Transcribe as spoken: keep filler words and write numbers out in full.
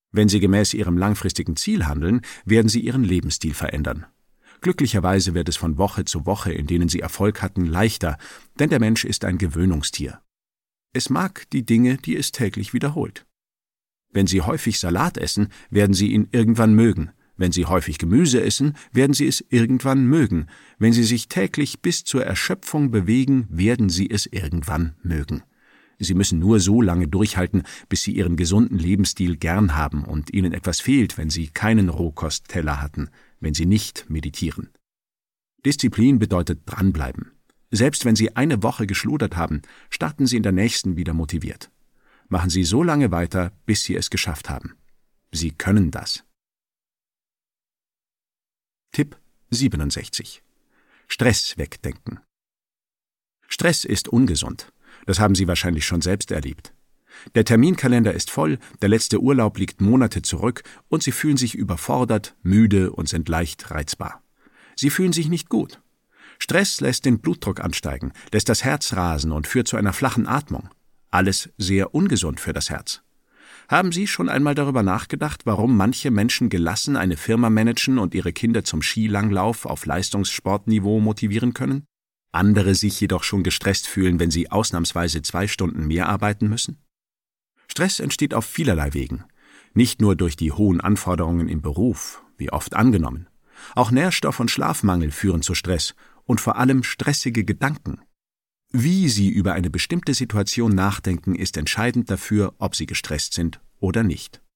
Wenn Sie gemäß Ihrem langfristigen Ziel handeln, werden Sie Ihren Lebensstil verändern. Glücklicherweise wird es von Woche zu Woche, in denen Sie Erfolg hatten, leichter, denn der Mensch ist ein Gewöhnungstier. Es mag die Dinge, die es täglich wiederholt. Wenn Sie häufig Salat essen, werden Sie ihn irgendwann mögen. Wenn Sie häufig Gemüse essen, werden Sie es irgendwann mögen. Wenn Sie sich täglich bis zur Erschöpfung bewegen, werden Sie es irgendwann mögen. Sie müssen nur so lange durchhalten, bis Sie Ihren gesunden Lebensstil gern haben und Ihnen etwas fehlt, wenn Sie keinen Rohkostteller hatten, wenn Sie nicht meditieren. Disziplin bedeutet dranbleiben. Selbst wenn Sie eine Woche geschludert haben, starten Sie in der nächsten wieder motiviert. Machen Sie so lange weiter, bis Sie es geschafft haben. Sie können das. Tipp siebenundsechzig. Stress wegdenken. Stress ist ungesund. Das haben Sie wahrscheinlich schon selbst erlebt. Der Terminkalender ist voll, der letzte Urlaub liegt Monate zurück und Sie fühlen sich überfordert, müde und sind leicht reizbar. Sie fühlen sich nicht gut. Stress lässt den Blutdruck ansteigen, lässt das Herz rasen und führt zu einer flachen Atmung. Alles sehr ungesund für das Herz. Haben Sie schon einmal darüber nachgedacht, warum manche Menschen gelassen eine Firma managen und ihre Kinder zum Skilanglauf auf Leistungssportniveau motivieren können? Andere sich jedoch schon gestresst fühlen, wenn sie ausnahmsweise zwei Stunden mehr arbeiten müssen? Stress entsteht auf vielerlei Wegen. Nicht nur durch die hohen Anforderungen im Beruf, wie oft angenommen. Auch Nährstoff- und Schlafmangel führen zu Stress und vor allem stressige Gedanken. Wie Sie über eine bestimmte Situation nachdenken, ist entscheidend dafür, ob Sie gestresst sind oder nicht.